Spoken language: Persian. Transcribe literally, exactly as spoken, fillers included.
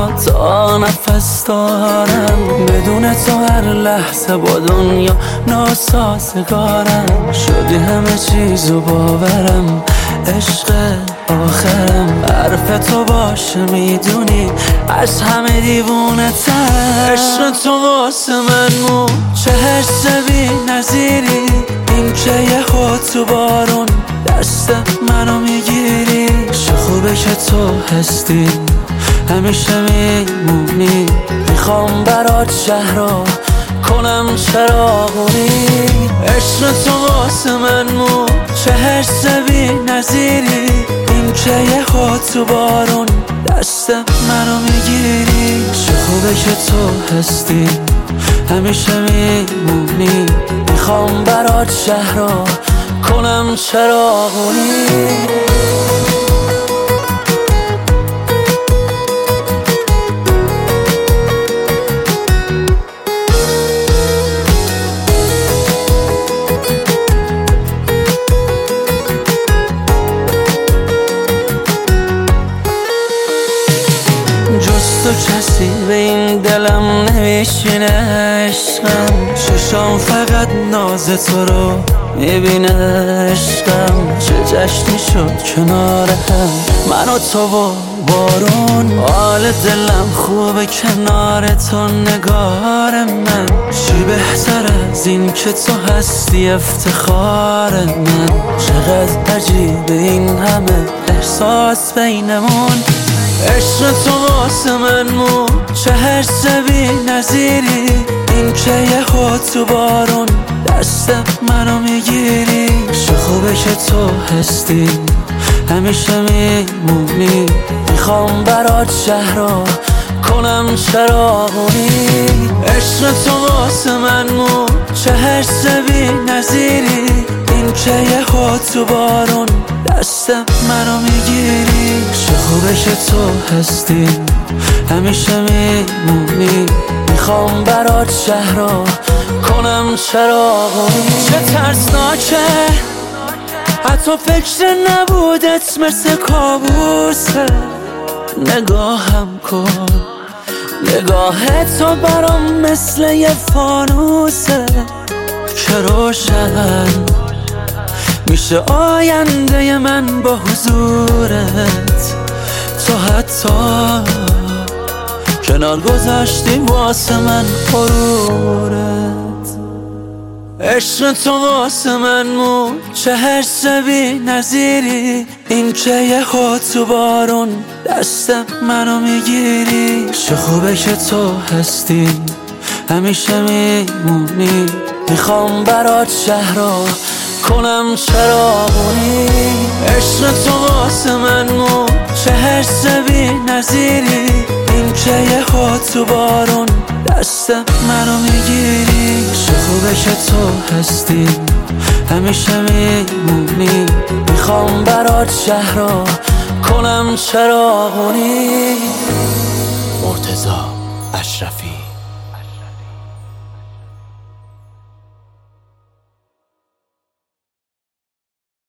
تا نفس دارم، بدون تو هر لحظه با دنیا ناسازگارم. شدی همه چیزو باورم، عشق آخرم. حرف تو باشه میدونی از همه دیوونه تر. عشق تو واسه من مو چه حس بی نظیری، این که یه خود تو بارون دست منو میگیری. چه خوبه که تو هستی همیشه میمونی، میخوام برات شهرها کنم چراغونی. عشق تو واسه من مو چه حس بی نظیری، این که یه خود تو بارون دست منو میگیری. چه خوبه که تو هستی همیشه میمونی، میخوام برات شهرها کنم چراغونی. تو کسی به این دلم نمیشینه عشقم، چشام فقط ناز تو رو میبینه عشقم. چه جشنی شد کنار هم من و تو و بارون، حال دلم خوبه کنار تو نگار من. چی بهتر از این که تو هستی افتخار من. چقدر عجیبه این همه احساس بینمون. عشق تو واسه من مو چه حس بی نظیری، این که یه خود تو بارون دست منو میگیری. چه خوبه که تو هستی همیشه میمونی، میخوام برات شهرها کنم چراغونی. عشق تو واسه من مو چه حس بی نظیری، این که یه خود تو بارون دست منو میگیری. چه خوبه که تو هستی همیشه میمونی، میخوام برات شهرها کنم چراغونی. چه ترسناکه حتی فکر نبودت مثل کابوسه. نگاهم کن نگاه تو برام مثل یه فانوسه که روشن میشه آینده من با حضورت. تو حتی کنار گذاشتی واسه من غرورت. عشق تو واسه من مو چه حس بی نظیری، این که یه خود تو بارون دست منو میگیری. چه خوبه که تو هستی همیشه میمونی، میخوام برات شهرها کنم چراغونی. عشق تو واسه من مو چه حس بی نظیری، این که یه خود تو بارون دست منو میگیری. چه خوبه که تو هستی همیشه میمونی، میخوام برات شهرها کنم چراغونی. مرتضی اشرفی.